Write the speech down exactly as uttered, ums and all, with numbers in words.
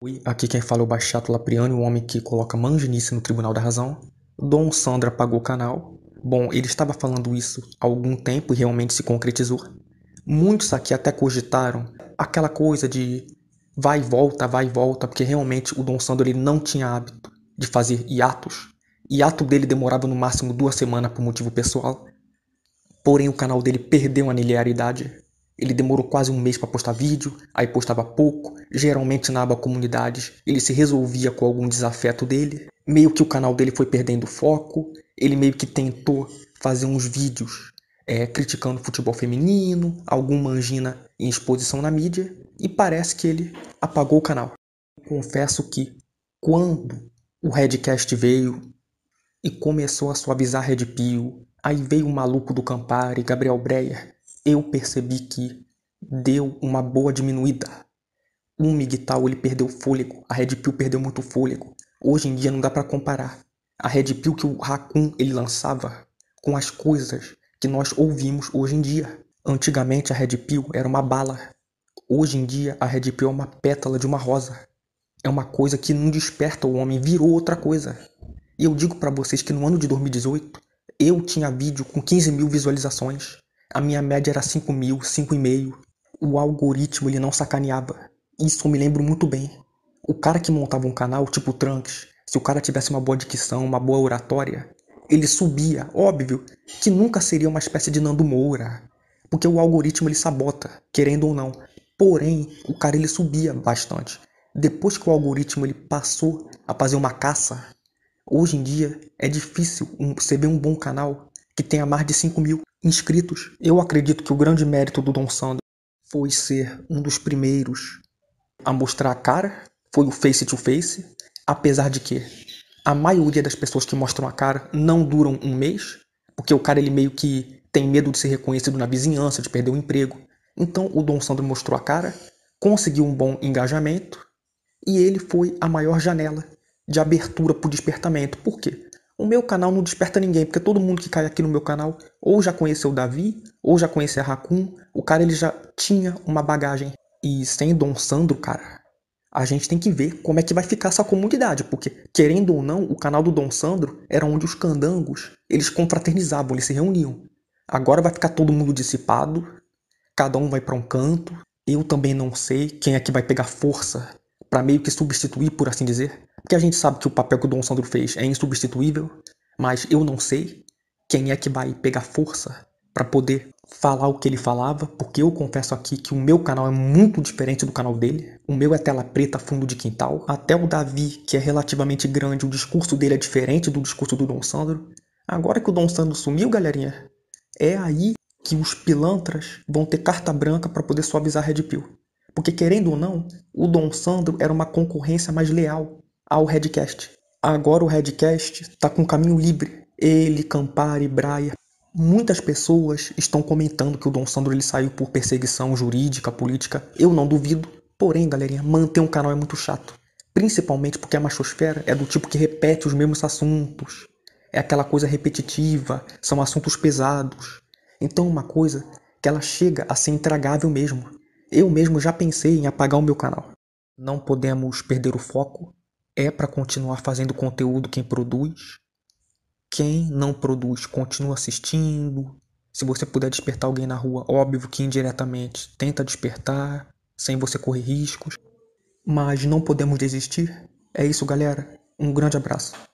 Oi, aqui quem fala é o Baixato Lapriano, o homem que coloca manjinice no Tribunal da Razão. Dom Sandro apagou o canal. Bom, ele estava falando isso há algum tempo e realmente se concretizou. Muitos aqui até cogitaram aquela coisa de vai e volta, vai e volta, porque realmente o Dom Sandro ele não tinha hábito de fazer hiatos. Hiato dele demorava no máximo duas semanas por motivo pessoal. Porém, o canal dele perdeu a linearidade. Ele demorou quase um mês para postar vídeo, aí postava pouco. Geralmente na aba comunidades ele se resolvia com algum desafeto dele. Meio que o canal dele foi perdendo foco. Ele meio que tentou fazer uns vídeos é, criticando o futebol feminino, alguma angina em exposição na mídia. E parece que ele apagou o canal. Confesso que quando o Redcast veio e começou a suavizar Red Pill, aí veio o maluco do Campari, Gabriel Breyer, eu percebi que deu uma boa diminuída. O Migtal ele perdeu fôlego, a Red Pill perdeu muito fôlego. Hoje em dia não dá para comparar a Red Pill que o Raccoon ele lançava com as coisas que nós ouvimos hoje em dia. Antigamente a Red Pill era uma bala. Hoje em dia a Red Pill é uma pétala de uma rosa. É uma coisa que não desperta o homem, virou outra coisa. E eu digo pra vocês que no ano de dois mil e dezoito, eu tinha vídeo com quinze mil visualizações. A minha média era cinco mil, cinco e meio. O algoritmo ele não sacaneava. Isso eu me lembro muito bem. O cara que montava um canal, tipo o Trunks, se o cara tivesse uma boa dicção, uma boa oratória, ele subia. Óbvio que nunca seria uma espécie de Nando Moura, porque o algoritmo ele sabota, querendo ou não. Porém, o cara ele subia bastante. Depois que o algoritmo ele passou a fazer uma caça, hoje em dia é difícil você ver um bom canal que tenha mais de cinco mil inscritos. Eu acredito que o grande mérito do Dom Sandro foi ser um dos primeiros a mostrar a cara, foi o face to face, apesar de que a maioria das pessoas que mostram a cara não duram um mês, porque o cara ele meio que tem medo de ser reconhecido na vizinhança, de perder o emprego. Então o Dom Sandro mostrou a cara, conseguiu um bom engajamento e ele foi a maior janela de abertura para o despertamento. Por quê? O meu canal não desperta ninguém, porque todo mundo que cai aqui no meu canal ou já conheceu o Davi, ou já conhecia a Raccoon. O cara ele já tinha uma bagagem. E sem Dom Sandro, cara, a gente tem que ver como é que vai ficar essa comunidade, porque, querendo ou não, o canal do Dom Sandro era onde os candangos, eles confraternizavam, eles se reuniam. Agora vai ficar todo mundo dissipado, cada um vai para um canto. Eu também não sei quem é que vai pegar força para meio que substituir, por assim dizer. Porque a gente sabe que o papel que o Dom Sandro fez é insubstituível, mas eu não sei quem é que vai pegar força para poder falar o que ele falava, porque eu confesso aqui que o meu canal é muito diferente do canal dele. O meu é tela preta, fundo de quintal. Até o Davi, que é relativamente grande, o discurso dele é diferente do discurso do Dom Sandro. Agora que o Dom Sandro sumiu, galerinha, é aí que os pilantras vão ter carta branca para poder suavizar Red Pill. Porque, querendo ou não, o Dom Sandro era uma concorrência mais leal ao Redcast. Agora o Redcast está com o caminho livre. Ele, Campari, Braia. Muitas pessoas estão comentando que o Dom Sandro ele saiu por perseguição jurídica, política. Eu não duvido. Porém, galerinha, manter um canal é muito chato. Principalmente porque a machosfera é do tipo que repete os mesmos assuntos. É aquela coisa repetitiva, são assuntos pesados. Então uma coisa que ela chega a ser intragável mesmo. Eu mesmo já pensei em apagar o meu canal. Não podemos perder o foco. É para continuar fazendo conteúdo quem produz. Quem não produz, continua assistindo. Se você puder despertar alguém na rua, óbvio que indiretamente, tenta despertar, sem você correr riscos. Mas não podemos desistir. É isso, galera. Um grande abraço.